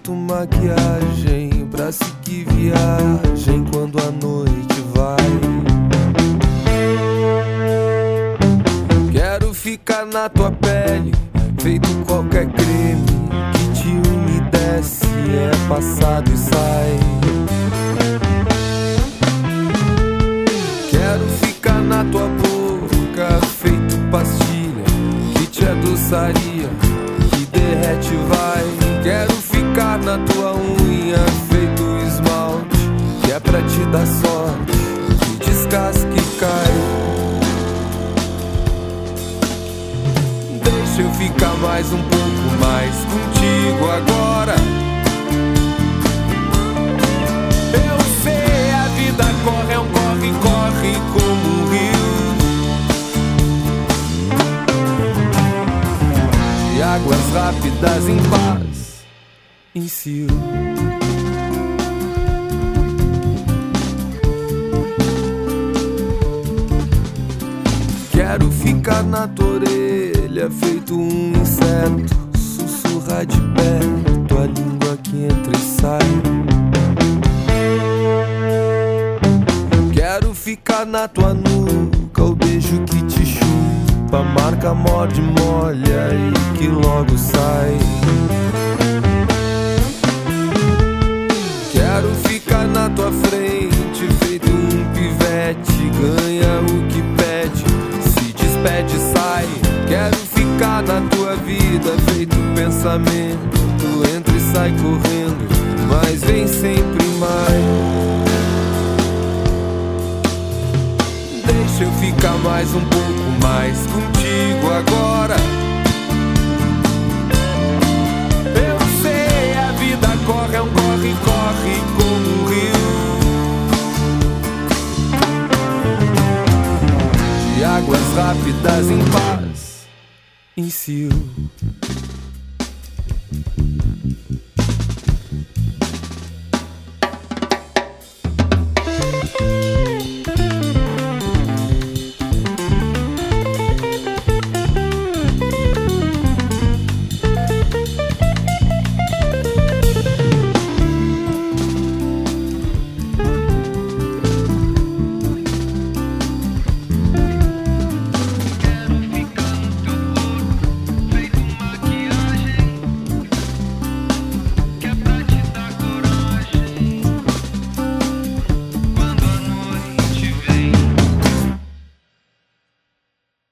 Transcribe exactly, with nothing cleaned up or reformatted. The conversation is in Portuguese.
Boto maquiagem pra seguir viagem quando a noite vai. Quero ficar na tua pele, feito qualquer creme que te umedece, é passado e sai. Quero ficar na tua boca, feito pastilha que te adoçaria, que derrete vai. Quero ficar na tua unha, feito esmalte, que é pra te dar sorte, que descasca e cai. Deixa eu ficar mais um pouco mais contigo agora. Eu sei, a vida corre, é um corre, corre como um rio de águas rápidas em paz, em cio. Quero ficar na tua orelha, feito um inseto, sussurrar de perto a língua que entra e sai. Quero ficar na tua nuca, o beijo que te chupa, marca, morde, molha e que logo sai. Quero ficar na tua frente, feito um pivete, ganha o que pede, se despede e sai. Quero ficar na tua vida, feito pensamento, entra e sai correndo, mas vem sempre mais. Deixa eu ficar mais um pouco mais contigo agora. Eu sei, a vida corre, é um corre, corre como um rio de águas rápidas em paz, em cio.